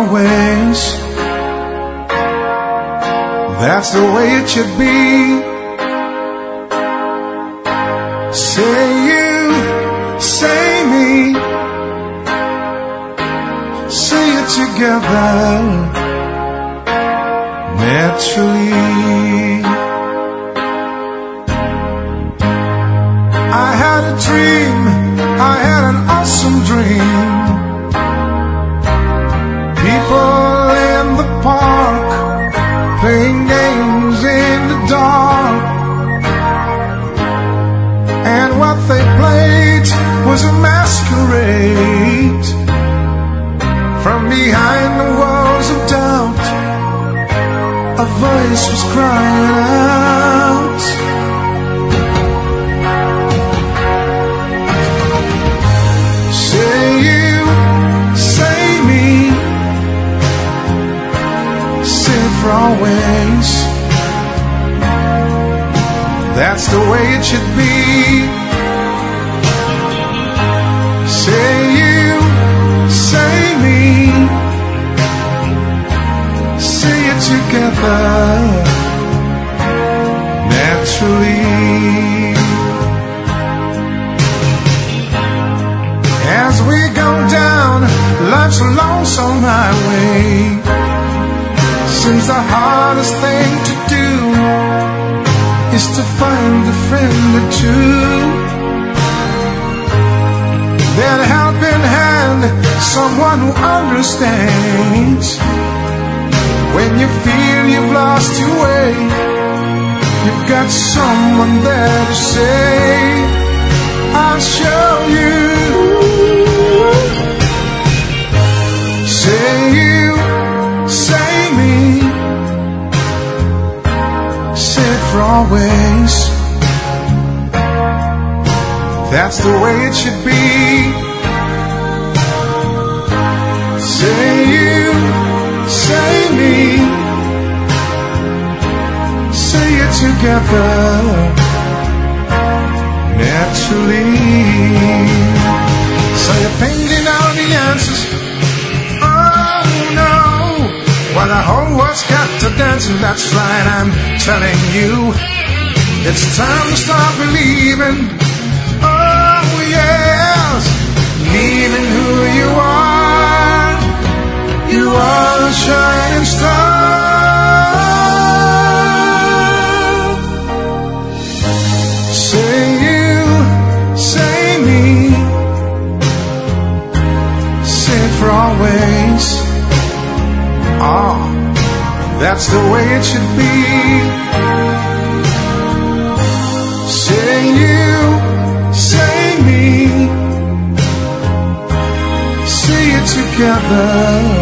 always. That's the way it should be. Say you, say me, say it together, naturally. I had a dream, I had an awesome dream. People in the park playing games in the dark, and what they played was a masquerade. From behind the walls of doubt, a voice was crying out. Say you, say me, say it for always. That's the way it should be. Say you, say me, say it together, naturally. As we go down life's lonesome highway, seems the hardest thing to do is to find a friend or two. That helping hand, someone who understands. When you feel you've lost your way, you've got someone there to say, I'll show you. Say you, say me, say it for always. That's the way it should be. Say you, say me, say it together, naturally. So you're thinking out the answers. Oh no, well the whole world's got to dance, and that's right, I'm telling you. It's time to start believing. Oh yes, believing who you are. You are a shining star. Say you, say me, say it for always. Oh, that's the way it should be. Say you, say me, say it together,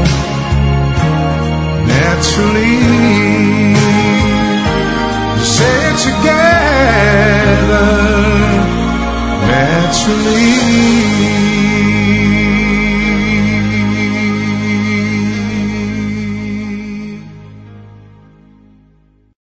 naturally. Say it together, naturally.